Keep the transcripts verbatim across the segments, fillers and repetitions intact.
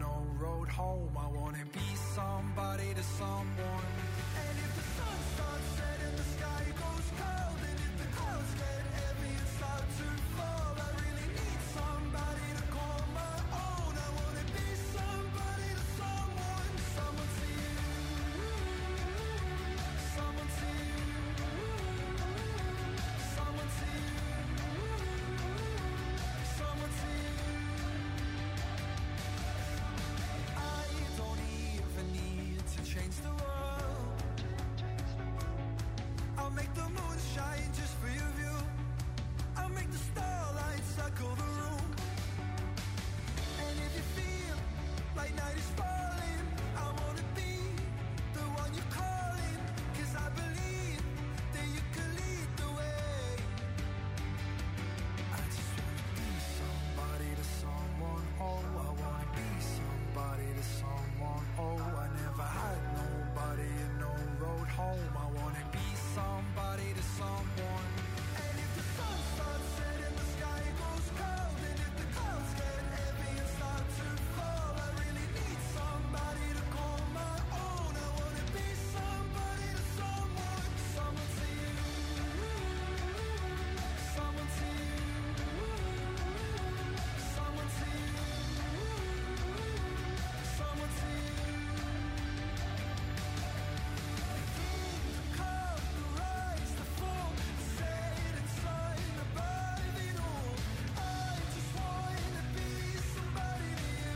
no road home. I wanna be somebody to someone. And if the sun starts setting, the sky goes cold, and if the clouds get heavy and start to fall, I really need somebody to call my own. I wanna be somebody to someone. Someone to you, someone to you, someone to you, someone to you. I don't even need to change the world. I'll make the moon shine just for your view. I'll make the starlight circle the room. And if you feel like night is falling, I wanna be the one you're calling. 'Cause I believe that you can lead the way. I just wanna be somebody to someone. Oh, I wanna be somebody to someone. Oh, I never had nobody and no road home. I wanna be somebody to someone. And if the sun starts setting, the sky goes cold, and if the clouds get heavy and start to fall, I really need somebody to call my own. I wanna be somebody to someone. Someone to you, someone to you, someone to you, someone to you. Come, the rise, the fall, the setting sun above it all. I just wanna be somebody to you.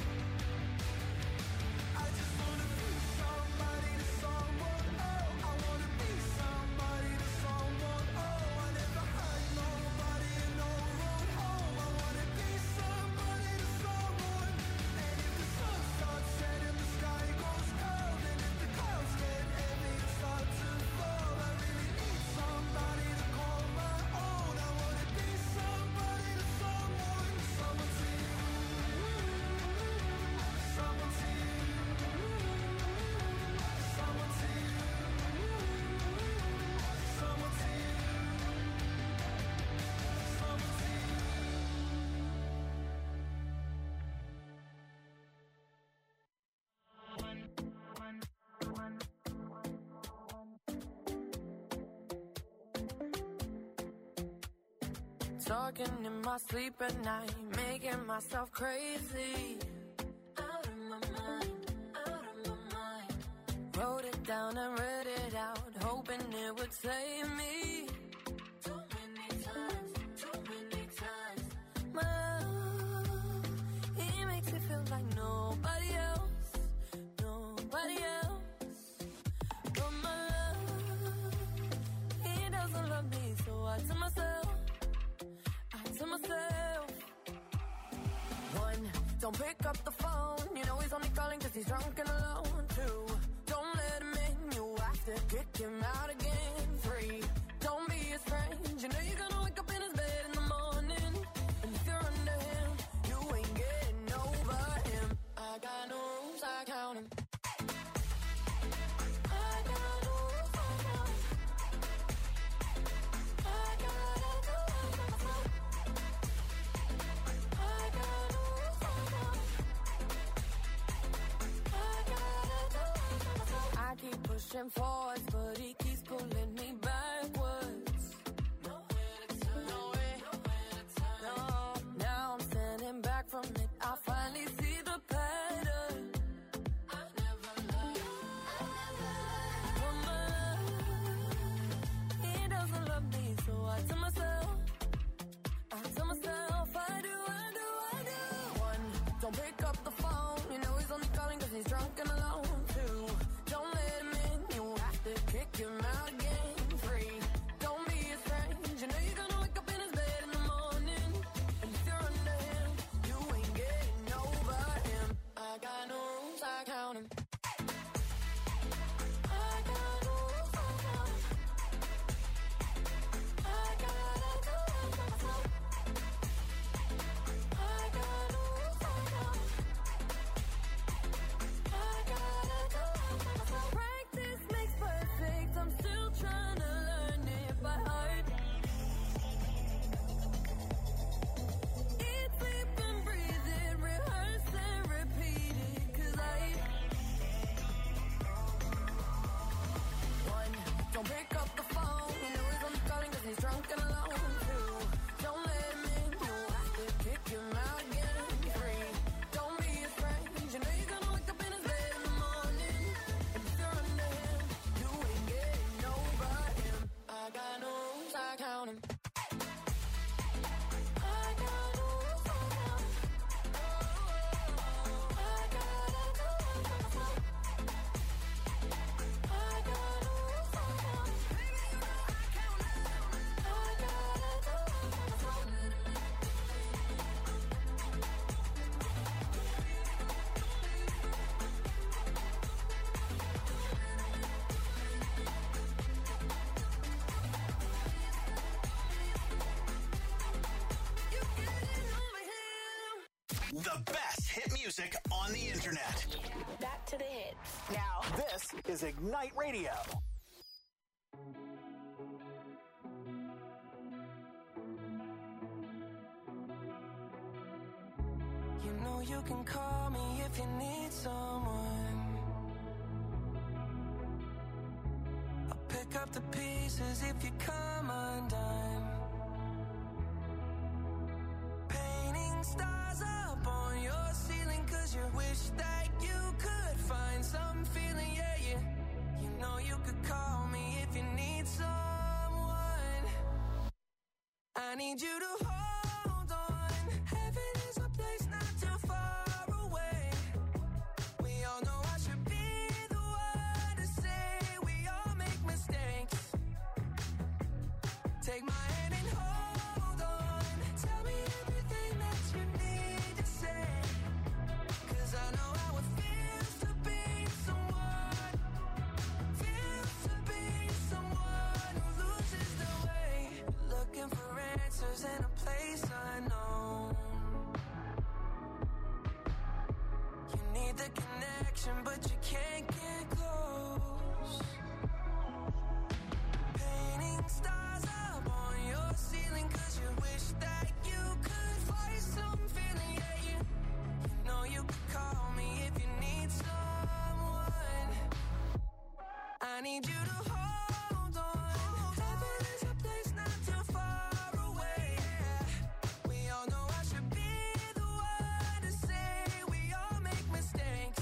I just wanna be somebody to someone. Oh, I wanna be somebody to someone. Oh, I never had nobody and no road home. I wanna be somebody to someone. And if the sun starts setting, the sky goes cold, and if the clouds get heavy and start to fall, I really need somebody to call my own. I wanna be somebody to someone. Someone to you, someone to you, someone to you, someone to you, someone to you. Talking in my sleep at night, making myself crazy. Out of my mind, out of my mind. Wrote it down and read it out, hoping it would save me. Too many times, too many times. My love, he makes me feel like nobody else, nobody else. But my love, he doesn't love me, so I tell myself, I tell myself. One, don't pick up the phone, you know he's only calling 'cause he's drunk and alone. Two, don't let him in, you have to kick him out again. Three, don't be his friend, you know you're gonna wake up in his bed in the morning. And if you're under him, you ain't getting over him. I got no rules, I count him. I got no rules, I count him. I gotta do it myself. I got no rules, I count him. I gotta do it myself. I keep pushing forwards, but he keeps pulling me backwards. Nowhere to turn, nowhere, nowhere to turn. No, now I'm standing back from it. I finally see the pattern. I never loved, I never loved. But my love, he doesn't love me, so I tell myself, I tell myself, I do, I do, I do. One, don't pick up the phone, you know he's only calling 'cause he's drunk and alone. Two, don't let him in, you have to The best hit music on the internet. Back to the hits. Now, this is Ignite Radio. You know you can call me if you need someone. I'll pick up the pieces if you come undone. Painting stars up on your ceiling 'cause you wish that you could find some feeling, yeah, yeah. You know you could call me if you need someone. I need you to hold on. Heaven is a place not too far away. We all know I should be the one to say we all make mistakes. Take my hand and hold on. Tell me everything that you need to say. 'Cause I know how it feels to be someone. Feels to be someone who loses their way. Looking for answers in a place unknown. You need the connection, but you can't get close. Painting stars up on your ceiling 'cause you wish that you could find some feeling, yeah, you, you know you could call me if you need someone. I need you to hold on. Heaven is a place not too far away. We all know I should be the one to say we all make mistakes.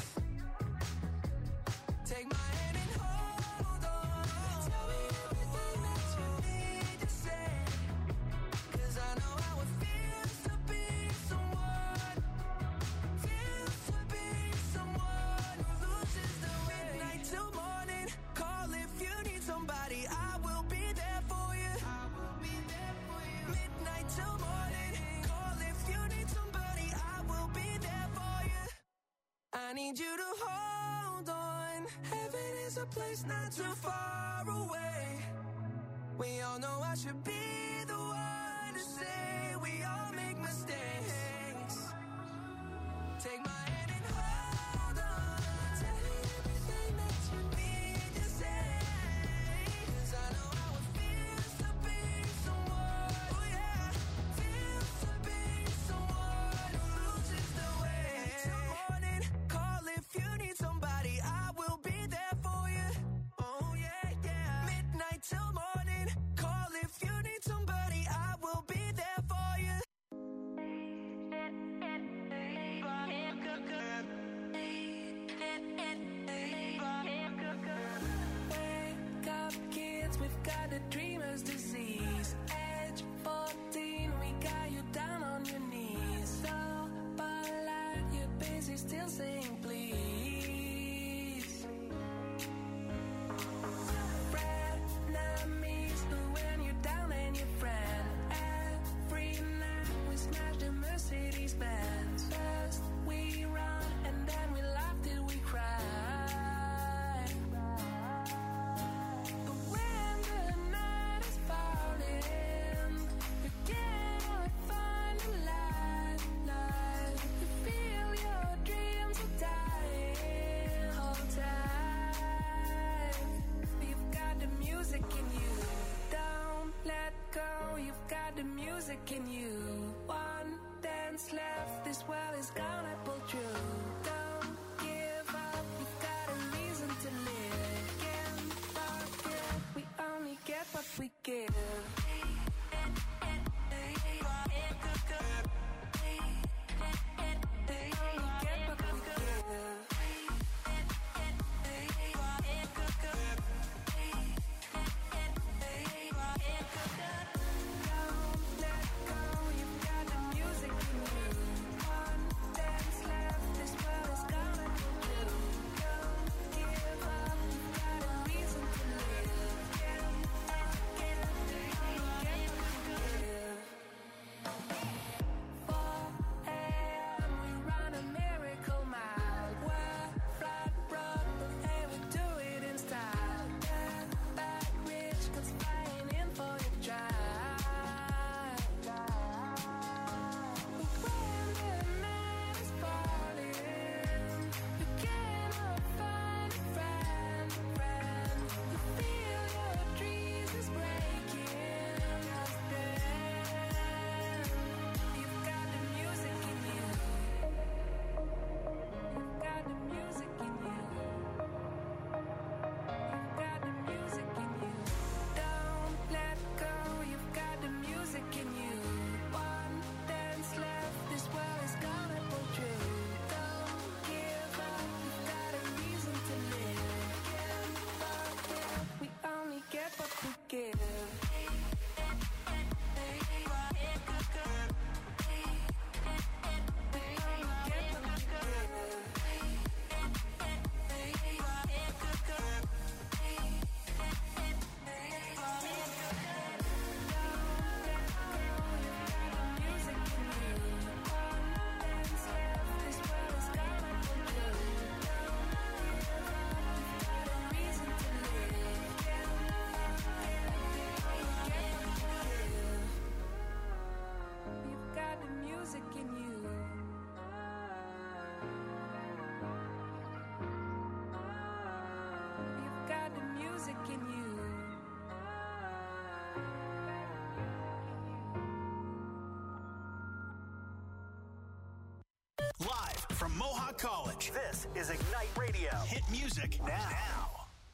Take my hand and hold on. Tell me everything that you need to say. 'Cause I know how it feels to be someone. Feels to be someone who loses the way. Midnight till morning. Call if you need somebody. I will be there for you. I will be there for you. Midnight till morning. Call if you need somebody. I will be there for you. I need you to hold on. Heaven is a place not too far away. We all know I should be the one to say we all make mistakes. Take my hand and hold on. Tell me everything that you need to say. 'Cause I know how it feels to be someone. Oh yeah, feels to be someone who loses the way. Till morning, call if you need somebody. I will be there for you. Oh yeah, yeah. Midnight till morning, call if you need somebody. I will be there for you. Wake up, kids, we've got a dreamer's disease. Age fourteen, we got you down on your knees. So, but like you're busy, still saying please. Frenemies, when you're down and your friend. Every night we smash the Mercedes Benz. First we run and then we laugh till we cry. But when the night is falling, we cannot find a light, light. You feel your dreams are dying. Hold tight. You've got the music in you. Don't let go. You've got the music in you. One dance left. This world is gonna pull through. Don't give up. You've got a reason to live. Can't forget. We only get what we give. Don't let go. from Mohawk College. This is Ignite Radio. Hit music now.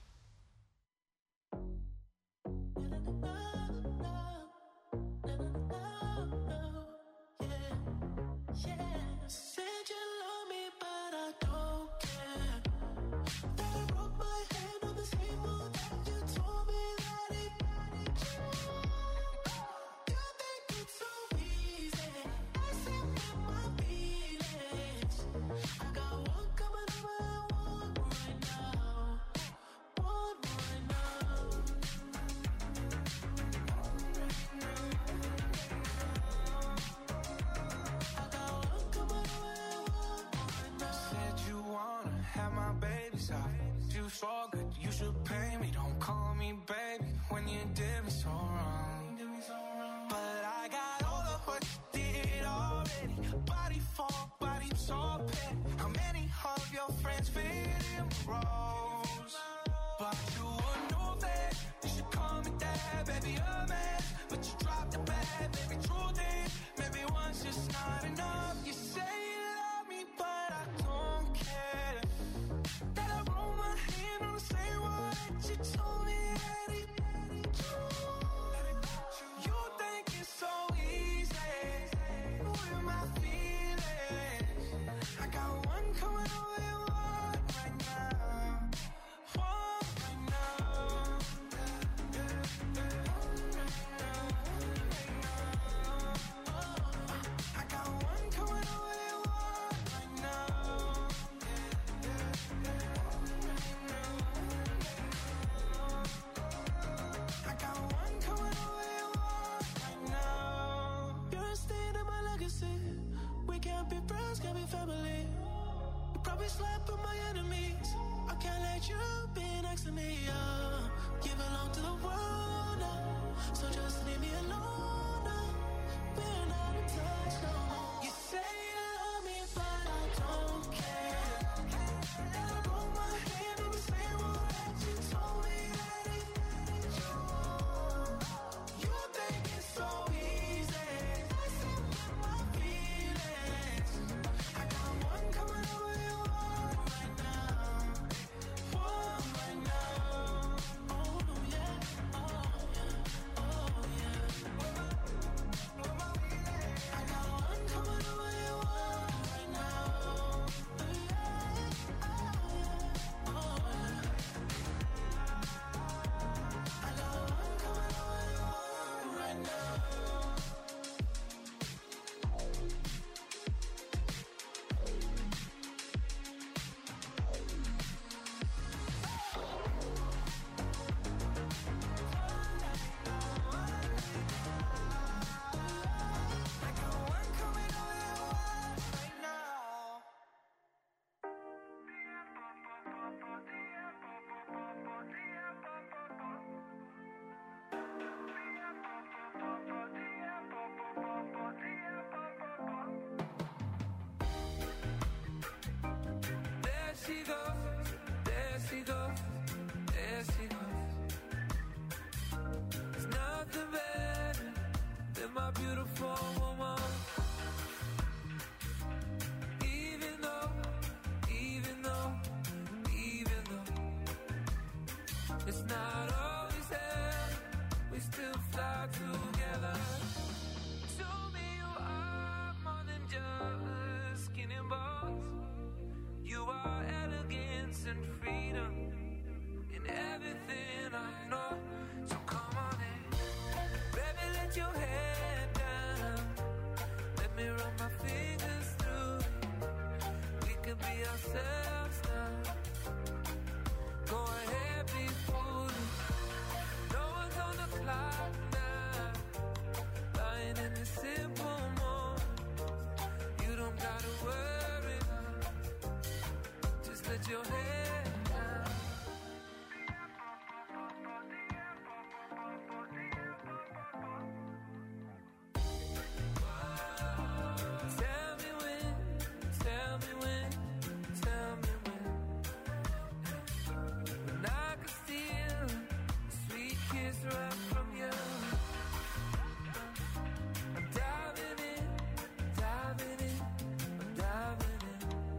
she goes, there she goes, there she goes. There's nothing better than my beautiful woman. Even though, even though, even though it's not always there, we still fly together. Show me you are more than just skin and bones. You are elegance and freedom in everything I know. So come on in, baby, let your head down. Let me run my fingers through it. We can be ourselves now. Go ahead, be foolish. No one's on the clock now. Lying in the simple moments. You don't gotta worry now. Just let your head down. Tell me when, tell me when, tell me when. When I could steal a sweet kiss right from you. I'm diving in, diving in, I'm diving in.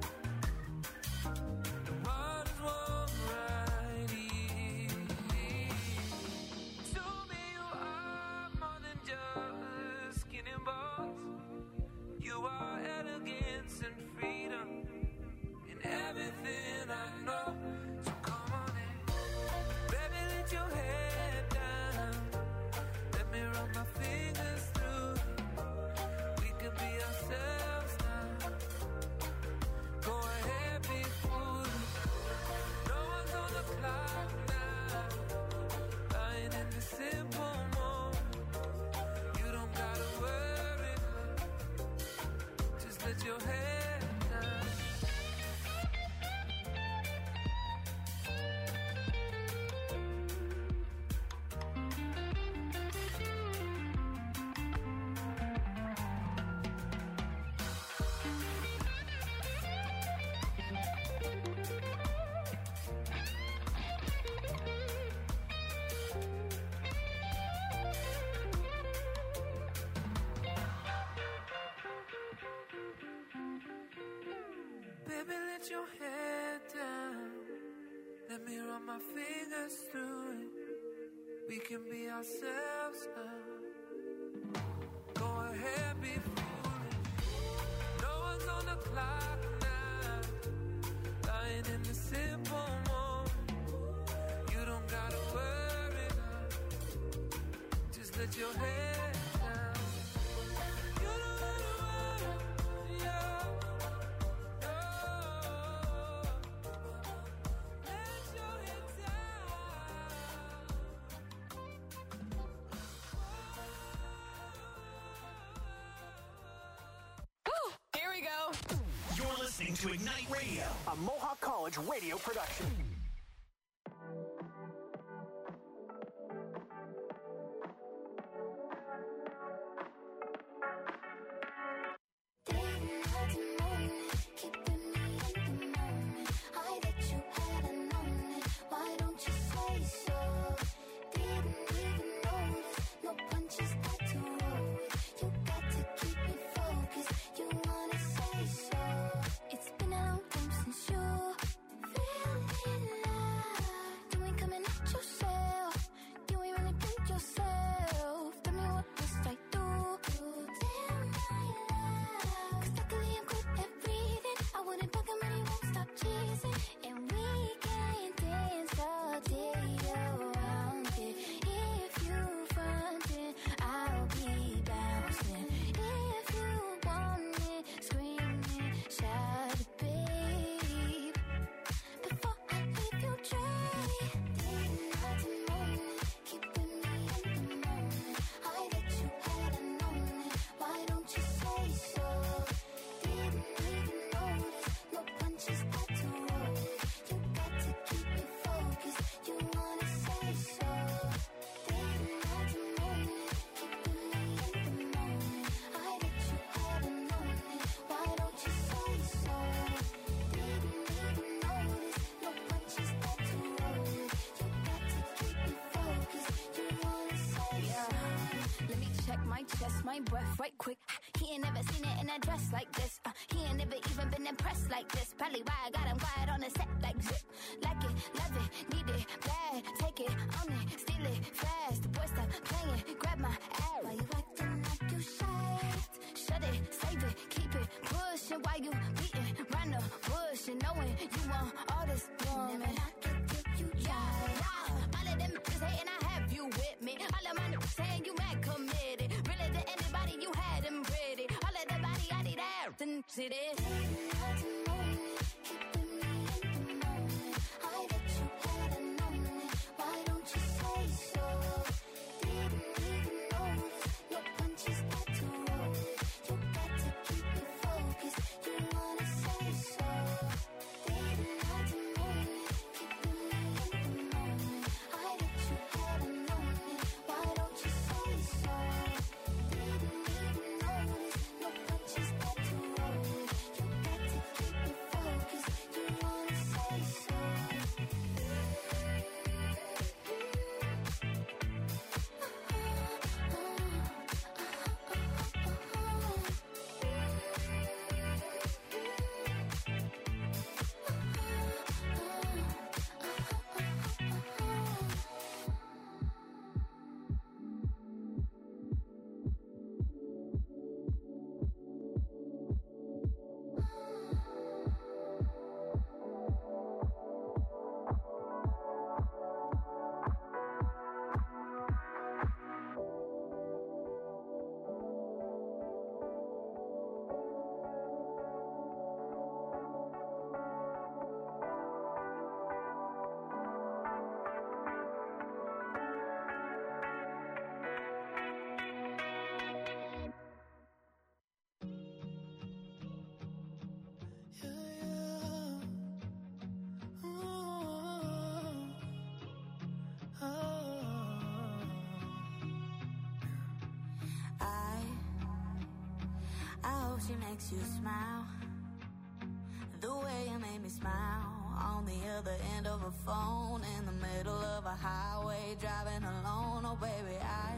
let your head down. Let me run my fingers through it. We can be ourselves now. Go ahead, be foolish. No one's on the clock now. Lying in the simple moment. You don't gotta worry now. Just let your head down. You don't gotta worry, yeah. Oh, let your head Ooh, here we go. You're listening to Ignite Radio, a Mohawk College radio production. It's been a long time since you my breath right quick. He ain't never seen it in a dress like this. Uh, he ain't never even been impressed like this. Probably why I got him quiet on the set like zip. Like it, love it, need it, bad. Take it, own it, steal it, fast. The boy stop playing, grab my ass. Why you acting like you shy? Shut it, save it, keep it pushing. Why you beating round the bush and knowing you want all this woman? Never knock it till you try. All of them niggas hating, I have you with me. All of my niggas saying you mad committed. Really to anybody, you had them pretty. All of the body, I need ass and shit it. She makes you smile the way you made me smile. On the other end of a phone, in the middle of a highway, driving alone. Oh baby, I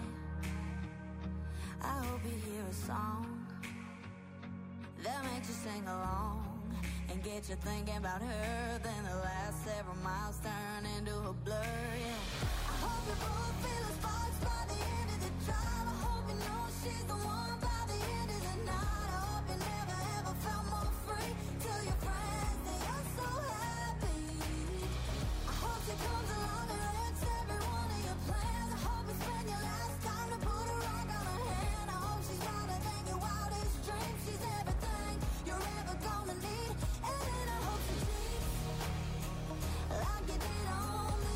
I hope you hear a song that makes you sing along and get get you thinking about her. Then the last several miles turn into a blur, yeah. I hope you both feel the sparks by the end of the drive. I hope you know she's the one by the end of the night. I hope you never ever felt more free. Tell your friends that you're so happy. I hope she comes along and wrecks every one of your plans. I hope you spend your last time to put a rock on her hand. I hope she's wilder than your wildest dreams. She's everything you're ever gonna need. And then I hope she cheats like you did on me.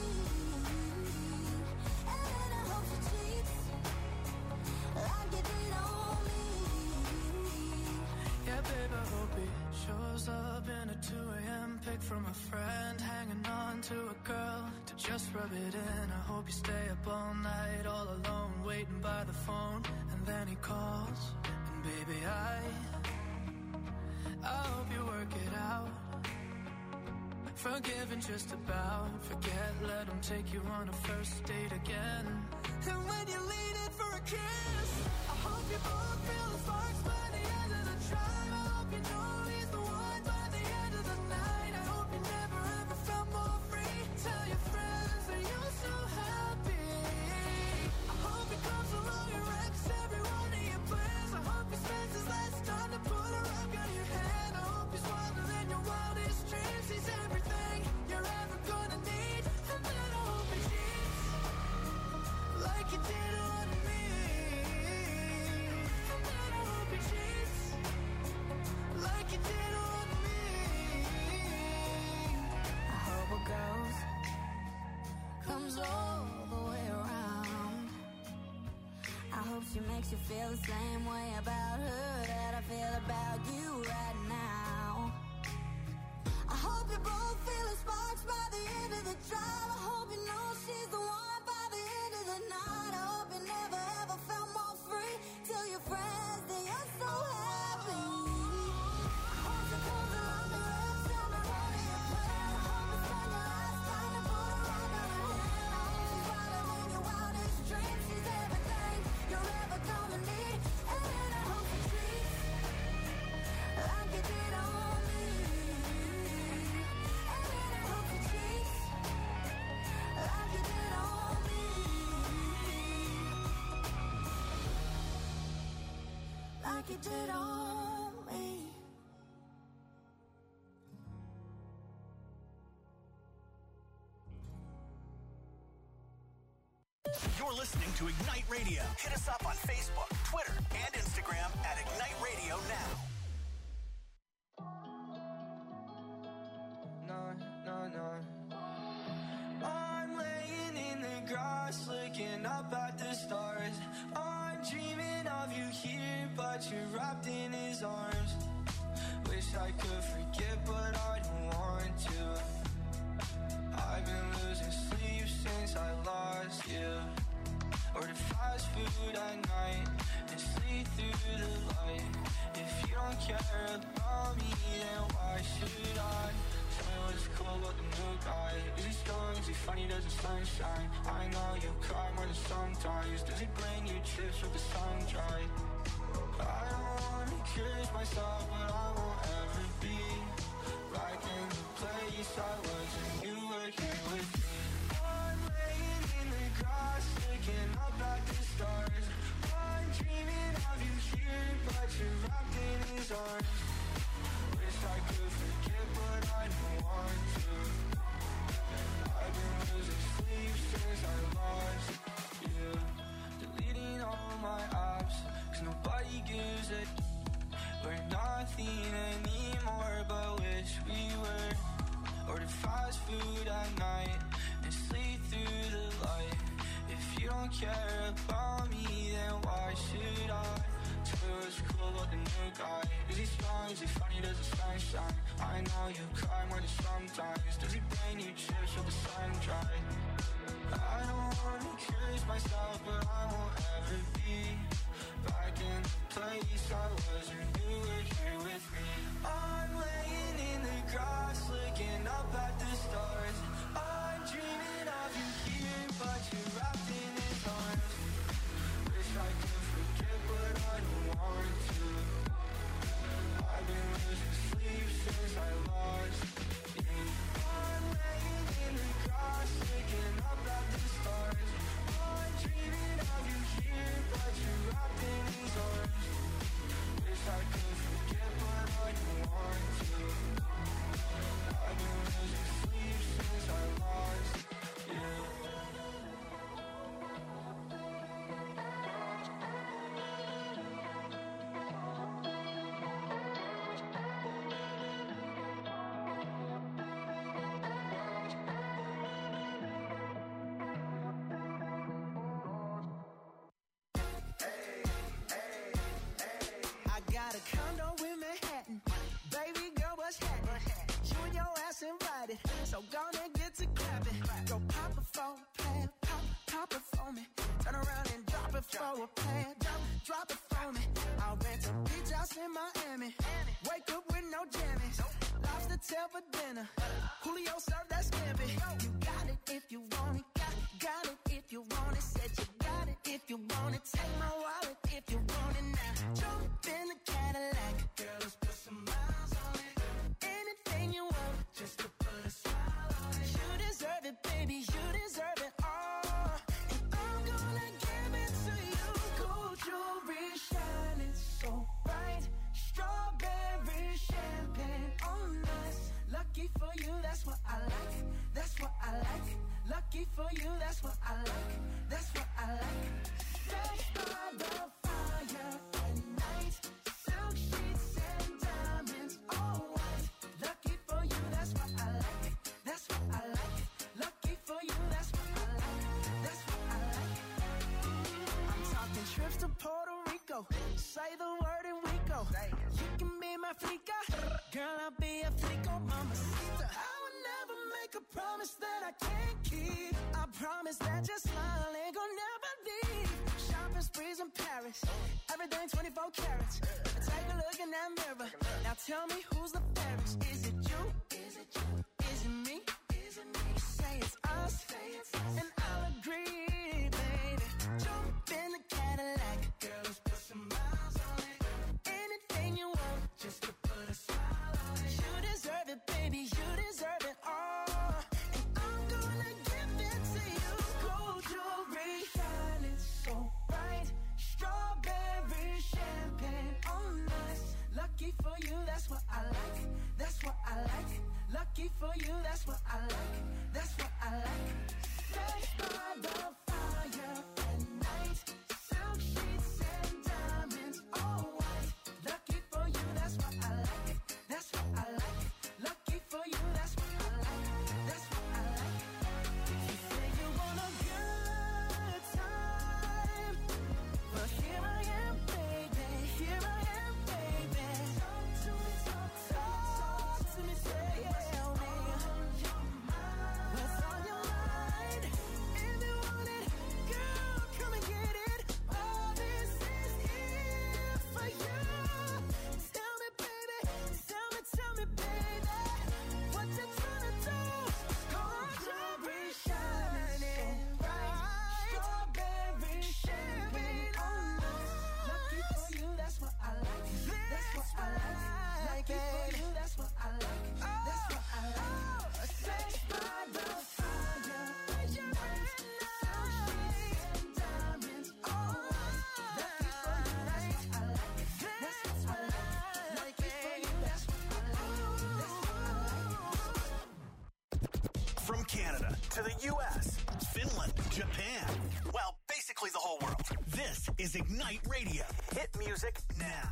And then I hope she cheats like you did on me. Yeah, babe, I hope he shows up in a two a.m. pic from a friend, hanging on to a girl to just rub it in. I hope you stay up all night, all alone, waiting by the phone, and then he calls, and baby, I, I hope you work it out. Forgiven just about, forget, let him take you on a first date again. And when you lean in for a kiss, I hope you both feel the sparks by the end of the drive. I hope you know he's the one by the end of the night. I hope you never ever felt more free. Tell your friends that you're so happy. I hope he comes along and wrecks every one of your plans. I hope he spends his last time to put a rock on your hand. I hope he's wilder than your wildest dreams. He's everything you're ever gonna need. And then I hope he cheats like you did on me. And then I hope he cheats like you did on me. I hope it goes, comes all the way around. I hope she makes you feel the same way about her that I feel about you right now. I hope you both feel the sparks by the end of the drive. I hope you know she's the one by the end of the night. I hope you never ever felt more free. Tell your friends that you're so happy. I hope she comes along and wrecks every one of your plans. I hope you spend your last time to put a rock on her hand. I hope she's wilder than your wildest dreams. She's everything you're ever gonna need. And then I hope she treats like you did on me. And then I hope she treats like you did on me. Like you did on me. You're listening to Ignite Radio. Hit us up on Facebook, Twitter, and Instagram at Ignite Radio Now. No, no, no. I'm laying in the grass, looking up at the stars. I'm dreaming of you here, but you're wrapped in his arms. Wish I could forget, but I don't want to. I've been losing sleep since I lost you. Order fast food at night and sleep through the light. If you don't care about me, then why should I? Tell me what's cool about the new guy. Is he strong? Is he funny? Does the sunshine? I know you cry more than sometimes. Does he bring you trips with the sun dry? I don't wanna curse myself, but I won't ever be back in the place I was when you were here with me. I'm laying in the grass, looking up at the stars. I'm dreaming of you here, but you're wrapped in his arms. Wish I could forget, but I don't want to. I've been losing sleep since I lost you. Deleting all my apps, cause nobody gives a. We're nothing anymore, but wish we were. Order fast food at night and sleep through the light. If you don't care about me, then why should I? Tell me what's cool about the new guy. Is he strong? Is he funny? Does the sun shine? I know you cry more than sometimes. Does he bring you trips with the sun dry? I don't wanna curse myself, but I won't ever be back in the place I was when you were here with me. I'm laying in the grass, looking up at the stars. I'm dreaming of you here, but you're wrapped in his arms. Wish I could forget, but I don't want to. I've been losing sleep since I lost got it. So gonna get to clapping. Go pop it for a plan, pop, pop it for me. Turn around and drop it for a plan, drop, drop it for me. I'll rent a beach house in Miami. Wake up with no jammies. Lobster tail for dinner. Julio served that scampi. You got it if you want it. Got, got it if you want it. Said you got it if you want it. Take my wallet if you want it now. Jump in the Cadillac. Girl, let's put some miles on it. Anything you want, just to put a smile on it. You deserve it, baby. You deserve it all. And I'm gonna give it to you. Gold jewelry shining so bright. Strawberry champagne on us. Lucky for you, that's what I like. That's what I like. Lucky for you, that's what I like. That's what I like. Fresh by the fire at night. Silk sheets and diamonds, all white. Lucky for you, that's what I like. That's what I like. Lucky for you, that's what I like. That's what I like. I'm talking trips to Puerto Rico. Say the word and we go. You can be my flica. Girl, I'll be a flico, mamacita. I would never make a promise that I can't keep. I promise that your smile ain't gonna never leave. Shopping sprees in Paris. Everything twenty-four carats. Take a look in that mirror. Now tell me who's the fairest. Is it you? Is it you? Is it me? Is it me? Say it's us. Say it's us. And I'll agree, baby. Jump in the Cadillac. Girl, let's put some miles on it. Anything you want, just to put a smile on it. You deserve it, baby. You deserve it all. And I'm gonna give it to you. Gold jewelry shining so bright. Strawberry champagne on us. Lucky for you, that's what I like. That's what I like. Lucky for you, that's what I like. That's what I like. Fresh by the fire at night. Silk sheets and diamonds, all white. Lucky for you, that's what I like. That's what I like. Lucky for you, that's what I like. That's what I like. You say you want a good time, but here I am, baby. Here I am, baby. Talk to me, talk, talk to me, tell me what's on your mind. If you want it, girl, come and get it. All this is here for you. Tell me, baby, tell me, tell me, baby, what you tryna do? Gold jewelry shining bright. Strawberry champagne on us. Lucky for you, that's what I like. That's what I like. Lucky for you, that's what I like. That's what I like. Sex by the fire. Diamonds, all lucky for you, that's what I like. That's what I like. Lucky for you, that's what I like. That's what I like. From Canada to the U S, Finland, Japan. Well, basically the whole world. This is Ignite Radio. Hit music now.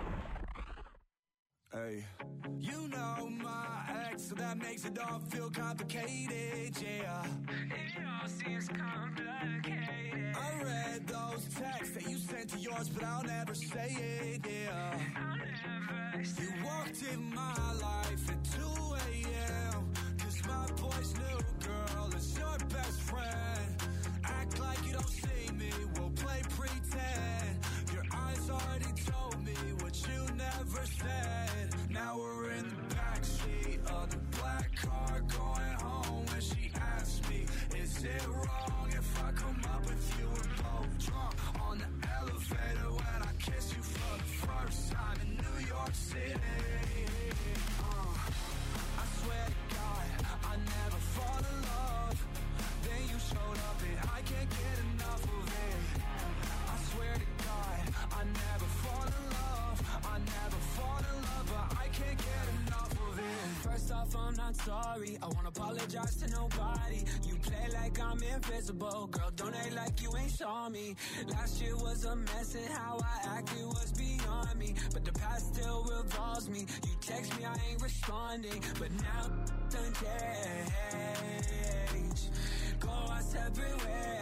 Hey. You know my ex, so that makes it all feel complicated, yeah. It all seems complicated. I read those texts that you sent to yours, but I'll never say it, yeah. I'll never say You walked in my life at two a.m. Cause my boy's new girl is your best friend. Act like you don't see me, we'll play pretend. Your eyes already told me what you never said. Now we're in the backseat of the black car going home. When she asked me, is it wrong if I come up with you and both drunk on the elevator when I kiss you for the first time in New York City? Uh, I swear to God, I never fall in love. Then you showed up and I can't get enough of it. I swear to God, I never fall in love. I never fall in love, but I can't get enough of it. First off, I'm not sorry. I won't apologize to nobody. You play like I'm invisible. Girl, don't act like you ain't saw me. Last year was a mess and how I acted was beyond me. But the past still revolves me. You text me, I ain't responding. But now done change. Go our separate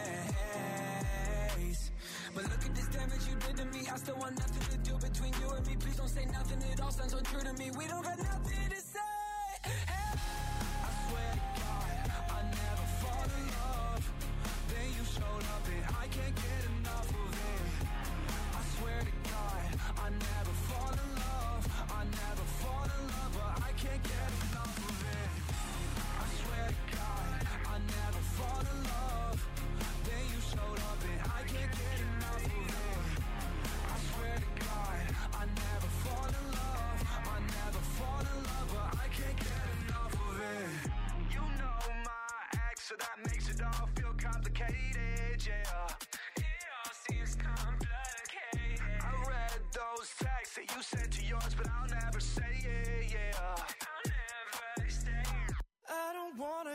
ways. But look at this damage you did to me. I still want nothing to do between you and me. Please don't say nothing, it all sounds untrue to me. We don't got nothing to say. Hey. I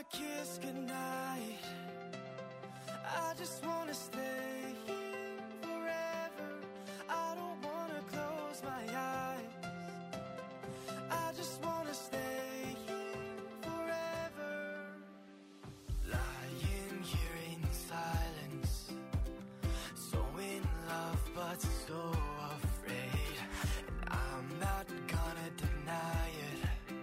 kiss goodnight. I just wanna stay here forever. I don't wanna close my eyes. I just wanna stay here forever. Lying here in silence, so in love but so afraid. And I'm not gonna deny it,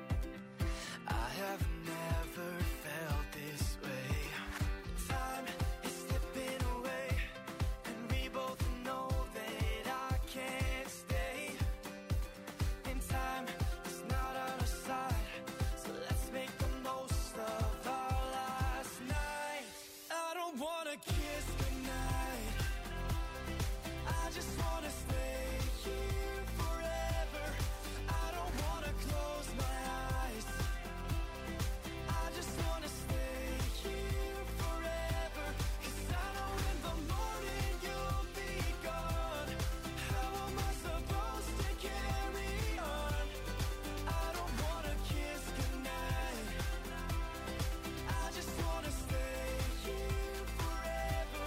I have never felt this way. Time is slipping away, and we both know that I can't stay. And time is not on our side, so let's make the most of our last night. I don't wanna kiss goodnight, I just wanna stay here forever. I don't wanna close my eyes, I just wanna stay here forever. 'Cause I know in the morning you'll be gone. How am I supposed to carry on? I don't wanna kiss goodnight, I just wanna stay here forever.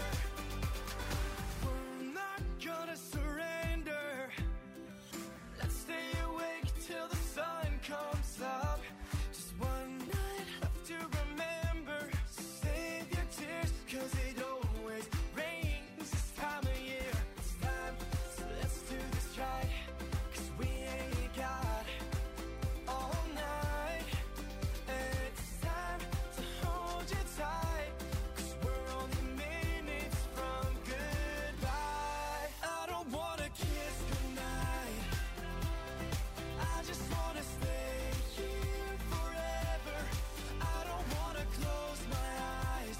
We're not gonna surrender, let's stay awake till the sun comes up. Just one night left to remember, so save your tears, 'cause it always rains this time of year. It's time, so let's do this right, 'cause we ain't got all night. And it's time to hold you tight, 'cause we're only minutes from goodbye. I don't wanna kiss goodnight, I just wanna stay here forever. I don't wanna close my eyes,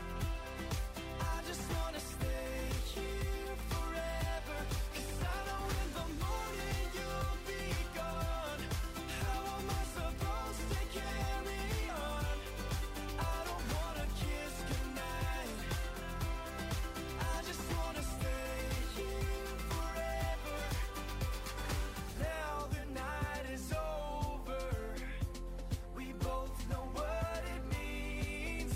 I just wanna stay here forever. 'Cause I know in the morning you'll be gone. How am I supposed to carry on? I don't wanna kiss goodnight, I just wanna stay here forever. Now the night is over, we both know what it means.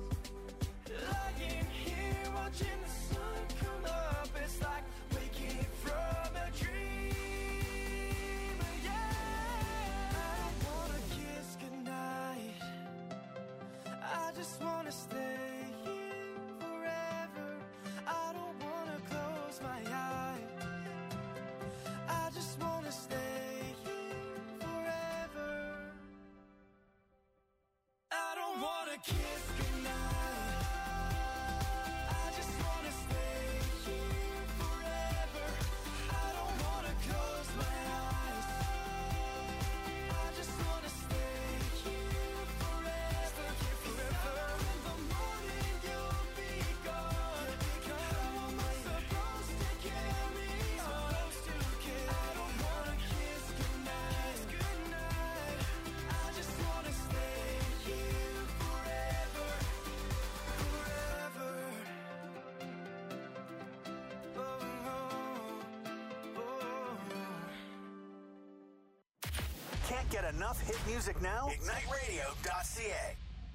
Lying here watching the sun come up, it's like waking from a dream. Yeah, I don't wanna kiss goodnight, I just wanna stay here forever. I don't wanna close my eyes, I just wanna stay here forever. I don't wanna kiss goodnight, I just wanna stay here forever. I don't wanna close my eyes, I just wanna stay here forever. Forever. In the morning you'll be gone. How am I supposed to carry on? I don't wanna kiss goodnight, goodnight. I just wanna stay here forever, forever. Oh, oh, oh. Can't get enough hit music now? ignite radio dot c a.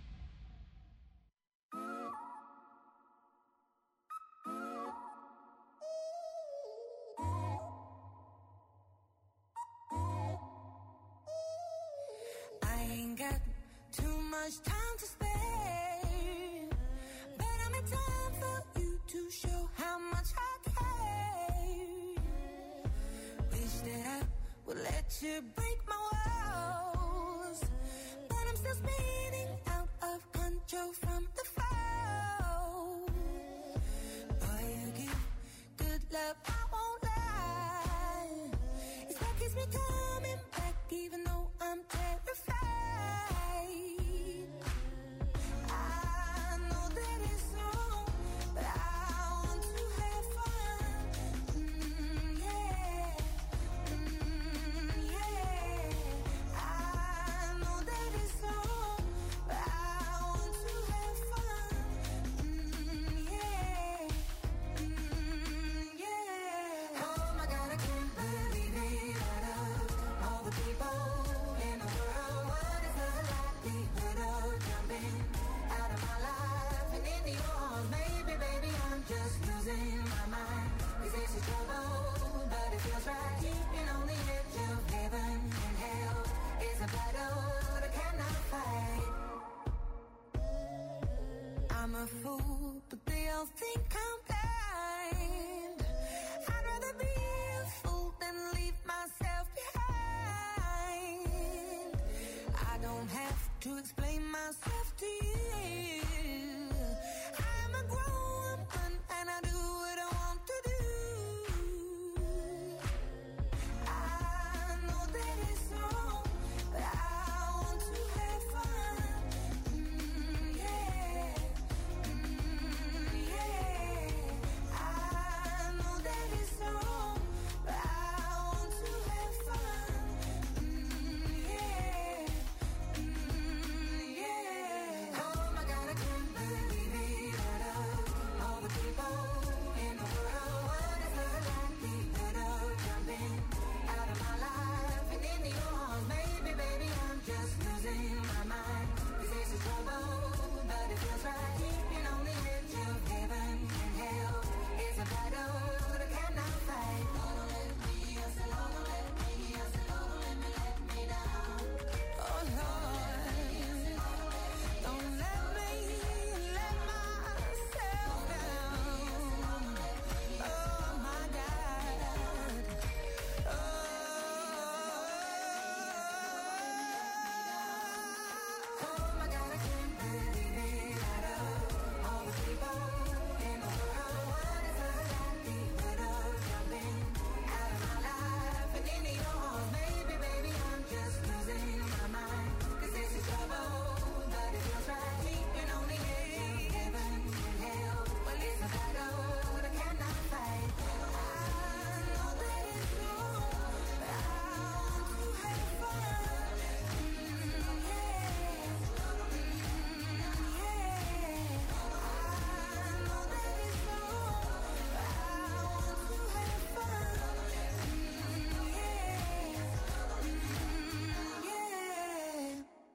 I ain't got too much time to spare, but I make time for you to show how much I care. Wish that I would let you break my walls, but I'm still spinning out of control from the fall. Boy, you give good love, I won't lie. It's what keeps me coming back, even though I'm terrified. I know that it's wrong, but I want to have fun. Mm, yeah. Mm, yeah. they'll think I'm blind. I'd rather be a fool than leave myself behind. I don't have to explain myself to you. I'm a grown woman and I do what I want to do. I know that it's wrong, but I want to have fun. Mm, yeah, mm, yeah. I know that it's wrong, but I want to have fun. Mm, yeah, mm, yeah. Oh my God, I can't believe it. Out of all the people in the world, what if I like me better jumping out of my life and into your arms? Maybe, baby, I'm just losing my mind. This is trouble, but it feels right. Keeping on the edge of heaven and hell is a battle that I cannot fight. Oh, don't let me, I said, oh, don't let me, I said, oh, don't let me let me down. Oh, Lord, don't let me let myself down. Oh, my God. Oh, oh my God, I can't believe it. Out of all the people in the world, what if I like me better jumping out of my life and into your arms? Maybe, baby, I'm just losing my mind. 'Cause this is trouble, but it feels right. Keeping on the edge of heaven and hell. Well, it's a battle that I cannot fight. I know that it's wrong, but I want to have fun. Mm, yeah, mm, yeah. I know that it's wrong, but I want to have fun. Mm, yeah, mm, yeah.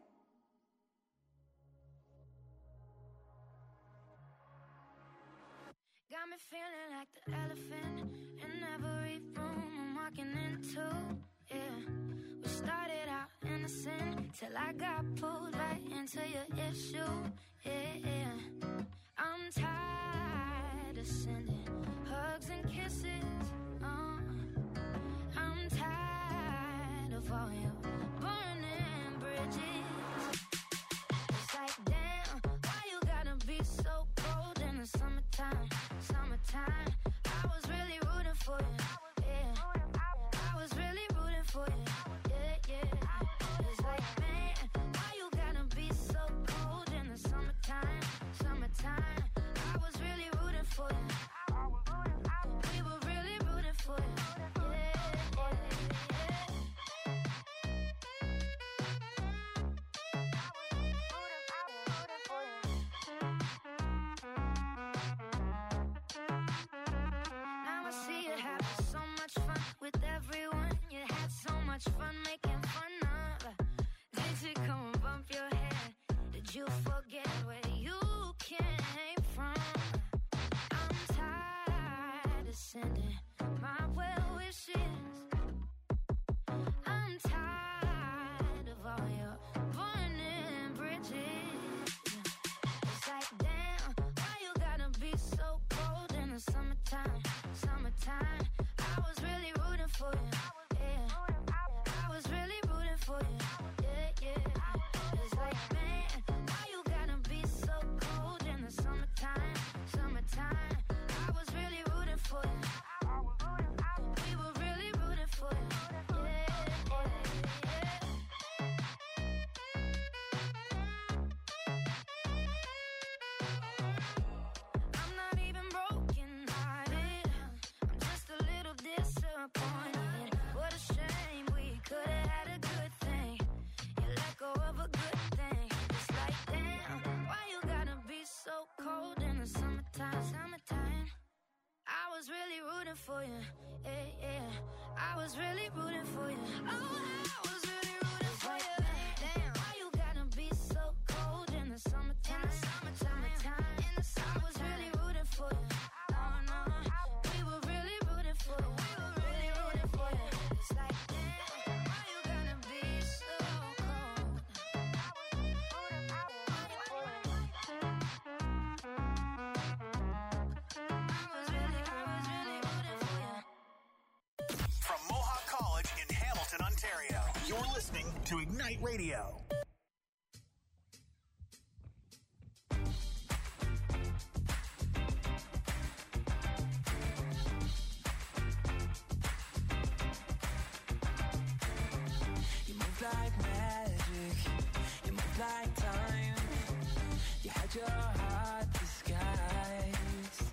Got me feeling like the elephant in every room I'm walking into. Yeah, we started out innocent till I got pulled right into your issue. Yeah, yeah. I'm tired of sending hugs and kisses. Uh, I'm tired of all your burning bridges. It's like, damn, why you gotta be so cold in the summertime? Summertime, I was really rooting for you. Yeah, I was really rooting for you. Yeah, yeah. It's like, man, why you gotta be so cold in the summertime? Summertime, I was really rooting for you. We were really rooting for you. Yeah, yeah, yeah. Now I see you having so much fun with everyone. You had so much fun making fun of. Did you come and bump your head? Did you forget where you came from? I'm tired of sending my well wishes. I'm tired of all your burning bridges. It's like, damn, why you gotta be so cold in the summertime? Summertime, I was really rooting for you. Yeah, I was really rooting for you. Yeah, yeah. It's like, man, why you gotta be so cold in the summertime? Summertime, I was really rooting for you. We were really rooting for you. Yeah, yeah, yeah. I'm not even broken hearted. I'm just a little disappointed. What a shame, we could have had a good thing. You let go of a good thing. It's like, damn, why you gotta be so cold in the summertime? Summertime, I was really rooting for you. Yeah, yeah. I was really rooting for you. Oh, I was really rooting for you. Damn, why you gotta be so cold in the summertime? Summertime, in the summer, I was really rooting for you. No, no, we were really rooting for you. We were really rooting for you. It's like, damn, why you gotta be so cold? I was really rooting for you. You're listening to Ignite Radio. You move like magic, you move like time. You had your heart disguised.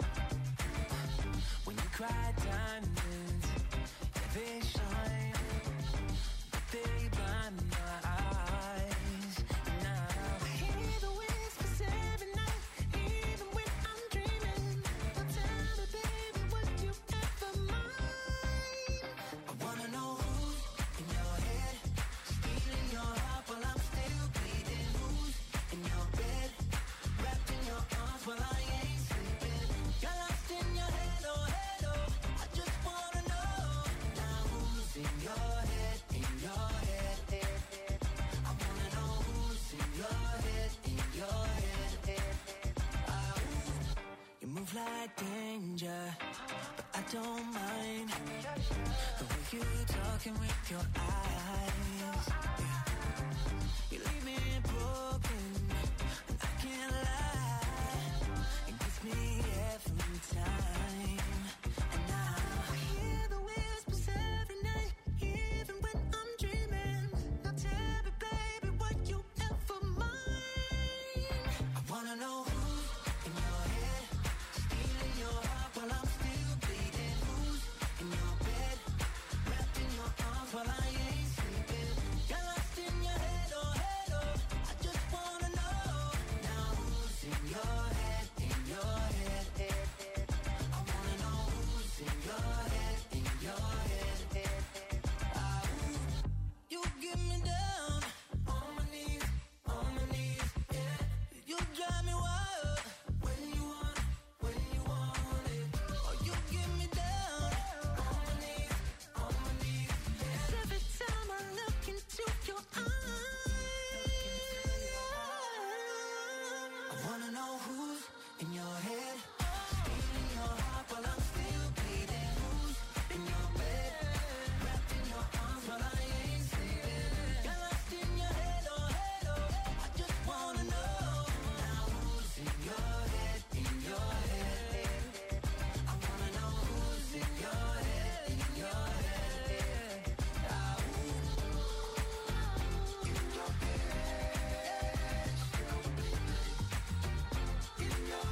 When you cry diamonds, yeah, they shine, but they blind my eyes. Now I hear the whispers every night, even when I'm dreaming. Now tell me, baby, would you ever mind? I wanna know who's in your head, stealing your heart while I'm still bleeding. Who's in your bed, wrapped in your arms while I ain't sleeping. You're lost in your head, oh head, oh. I just wanna know now who's in your head, in your head, head, head. I wanna know who's in your head, in your head, head, head. Ah, ooh. You move like danger, but I don't mind the way you talking with your eyes. Yeah. You leave me broken, and I can't lie. It gets me every time. And now I hear the whispers every night, even when I'm dreaming. Now tell me, baby, would you ever mind? I wanna know who's in your head, stealing your heart while I'm still bleeding. Who's in your bed, wrapped in your arms while I ain't sleeping. You're lost in your head, oh head, oh. I just wanna know now who's in your head, in your head, head, head. I wanna know who's in your head, in your head, head, head. Ah, ooh. You get me down on my knees, on my knees, yeah. You drive me wild when you want it, when you want it. Oh, you get me down on my knees, on my knees, yeah. Every time I look into your eyes, I wanna know who's in your head, stealing your heart while I'm still bleeding. Who's in your bed, wrapped in your arms while I ain't sleeping. You're lost in your head, oh head, oh. I just wanna know now who's in your head, in your head, head, head. I wanna know who's in your head, in your head, head. Ah, ooh. In your head, in your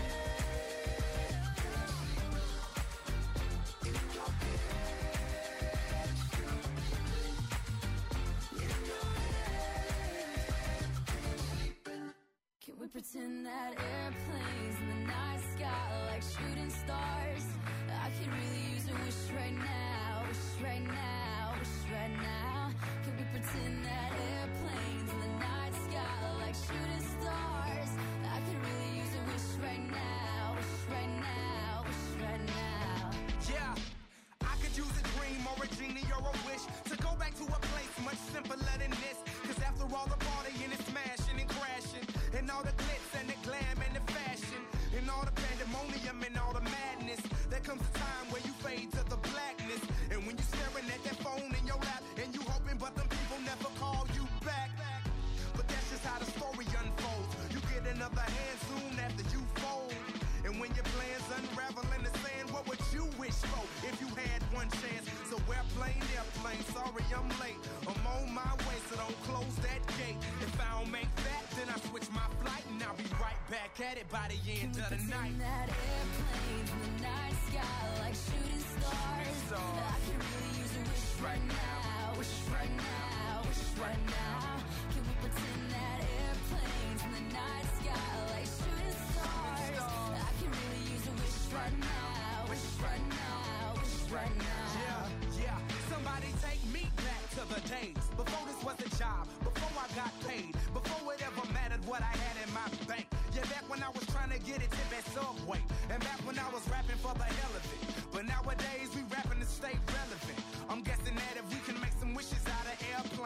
Can we pretend that airplanes in the night sky are like shooting stars? I could really use a wish right now, wish right now, wish right now. Can we pretend that airplanes in the night sky are like shooting stars? I could really use a wish right now, wish right now, wish right now. Yeah, I could use a dream or a genie or a wish to go back to a place much simpler than this. Cause after all the partying and smashing and crashing, and all the glitz and the glam and the fashion, and all the pandemonium and all the madness, there comes a time where you fade to the blackness. And when you're staring at that phone in your lap, and you hoping but them people never call you back. But that's just how the story unfolds. You get another hand soon after you fold. And when your plans unravel in the sand, what would you wish for if you had one chance? So airplane, airplane, sorry I'm late. I'm on my way, so don't close that gate. If I don't make that, then I switch my flight, and I'll be right back at it by the end of the night. Pretend that airplanes in the night sky are like shooting stars. I can really use a wish right now, wish right now, wish right now. Can we pretend that airplanes in the night sky are like shooting stars? I can really use a wish right now, wish right now, wish right now. Yeah, yeah. Somebody take me back to the days before this was a job, before I got paid, before it ever mattered what I had in my bank. Yeah, back when I was trying to get a tip at Subway, and back when I was rapping for the hell of it. But nowadays we rapping to stay relevant. I'm guessing that if we can make some wishes out of airplanes,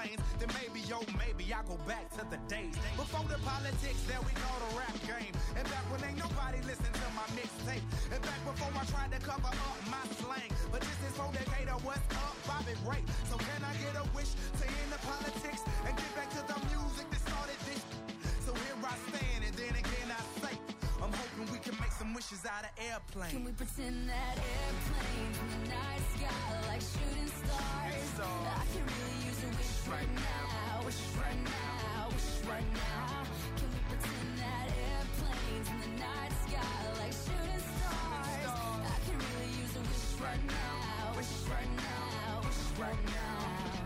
airplanes, then maybe, yo, maybe I go back to the days before the politics that we call the rap game. And back when ain't nobody listen to my mixtape. And back before I tried to cover up my slang. But this is for Decatur, what's up, Bobby Ray. So can I get a wish to end the politics and get back to the music that started this? So here I stand, and then again I say, I'm hoping we can make some wishes out of airplanes. Can we pretend that airplanes in the night sky like shooting stars? I can really use a wish right now, wish right now, wish right now. Can we pretend that airplanes in the night sky like shooting stars? I can really use a wish right now, wish right now, wish right now.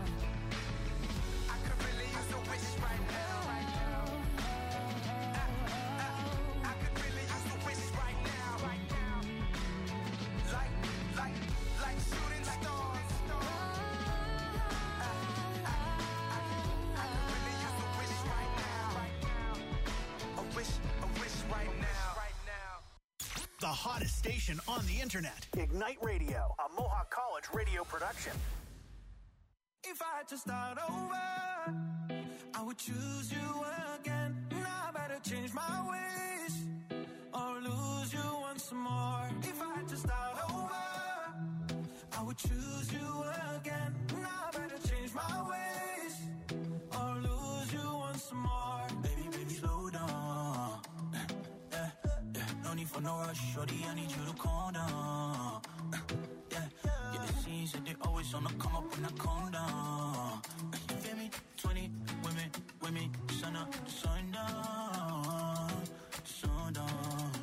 I could really use a wish right now. The hottest station on the internet. Ignite Radio, a Mohawk College radio production. If I had to start over, I would choose you again. Now I better change my ways or lose you once more. If I had to start over, I would choose you again. Now I better change my ways or lose you once more. Baby, baby, slow down. Yeah, yeah, no need for no rush, shorty, I need you to calm down. Yeah, yeah, the scenes that they always on the come up when I calm down. You feel me? twenty women with me, sun up, sun down, sun down.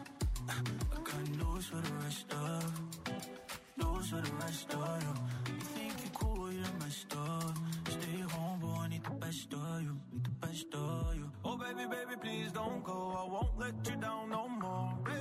I got news for the rest of, news for the rest of you. You think you cool, you're messed up. Stay home, boy, I need the best of you, need the best of you. Oh baby, baby, please don't go, I won't let you down no more. Baby,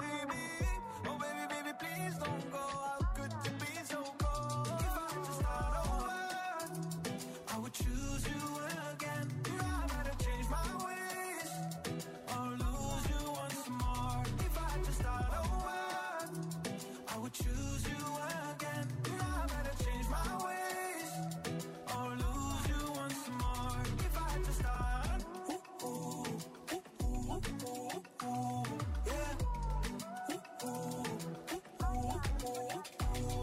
oh baby, baby, please don't go. How could you be so cold? If I had to start over, I would choose you again. Now I better change my ways or lose you once more. If I had to start over, I would choose you again. Now I better change my ways or lose you once more. If I had to start, ooh, ooh, ooh, ooh, ooh, ooh, yeah. Ooh, ooh, ooh, ooh, ooh,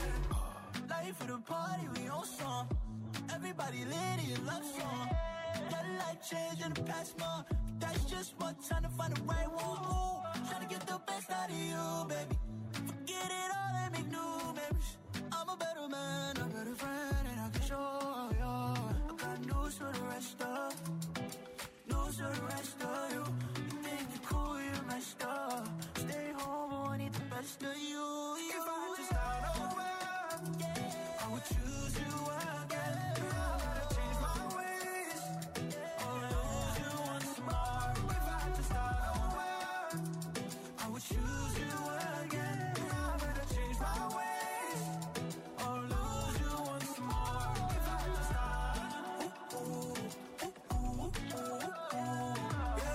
yeah. Life for the party, we on song. Everybody lit in love song. Got a life change in the past month. That's just what time to find the right one. Trying to get the best out of you, baby. Forget it all and make new memories. I'm a better man, a better friend, and I can show you. I got news for the rest of, news for the rest of you. You think you're cool, you're messed up. Stay home, I need the best of you. If I had to start over, yeah, I would choose you again. Now I gotta change my ways or lose you once more. If I had to start over, I would choose you again. Now I gotta change my ways or lose you once more. If I had to start, ooh, ooh, ooh, ooh, ooh, ooh, yeah.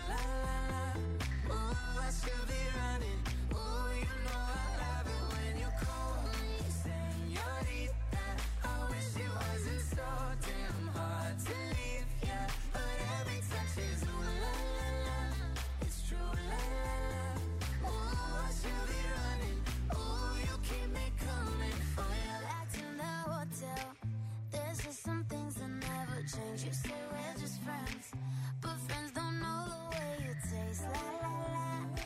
la la la. Ooh, I should be running. Ooh, you know I love it when you call me señorita. I wish it wasn't so damn hard to leave, yeah. But every touch is ooh la la la. It's true la la la. Ooh, I should be running. Ooh, you keep me coming for you. Back to the hotel. There's just some things that never change. You say we're just friends, but friends don't know the way you taste. La la la.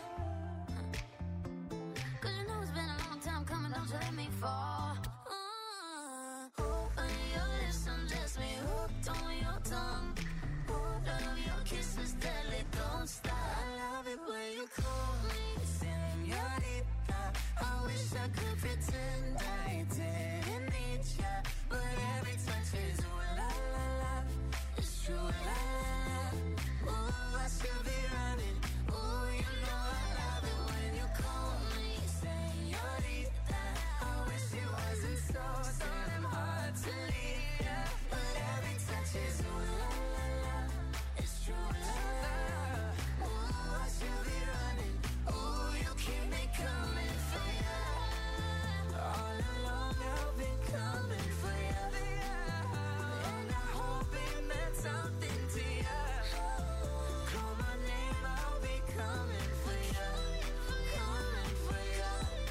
Cause you know it's been a long time coming, don't you let me fall. Uh, on your lips, undress me, hooked on your tongue. Love your kisses, deadly, don't stop. I love it when you call me señorita. I wish I could pretend I didn't need ya, but every touch is ooh la la la. It's true la la la. Ooh, I should be running. Ooh, you know I love it when you call me señorita. I wish it wasn't so so damn hard to leave, yeah. But every touch is ooh la la la. It's true la la la. Ooh, I should be running. Ooh, you keep me coming for ya. All along I've been coming for ya. And I hope it meant something to ya. Call my name, I'll be coming for ya. Coming for ya.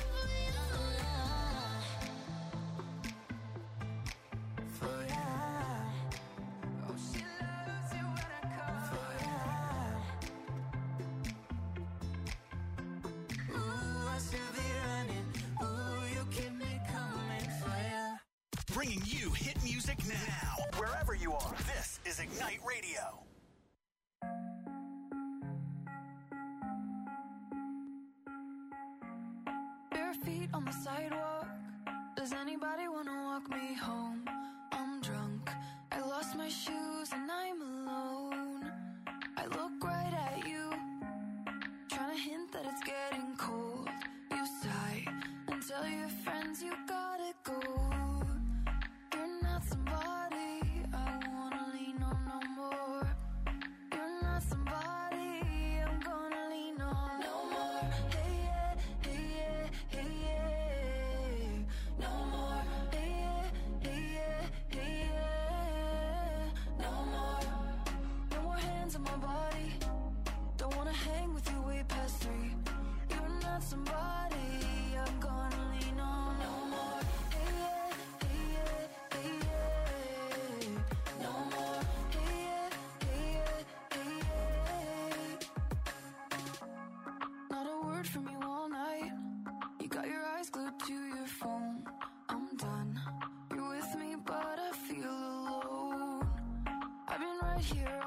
For ya. Oh, she loves it when I call for ya. Ooh, I should be running. Ooh, you keep me coming for ya. Bringing you hit music now. Wherever you are, this is Ignite Radio. Bare feet on the sidewalk. Does anybody wanna walk me home? I'm drunk. I lost my shoes and I'm alone. I look right at you, trying to hint that it's getting cold. You sigh and tell your friends you gotta go. You're not somebody I wanna lean on no more. You're not somebody I'm gonna lean on no more. Hey yeah, hey yeah, hey yeah. No more. Hey yeah, hey yeah, hey yeah. No more. No more hands on my body. Don't wanna hang with you way past three. You're not somebody I'm gonna lean on no more. Hey yeah, hey yeah, hey yeah. No more. Hey yeah, hey yeah, hey yeah. Not a word from you all night. You got your eyes glued to your phone. I'm done. You're with me, but I feel alone. I've been right here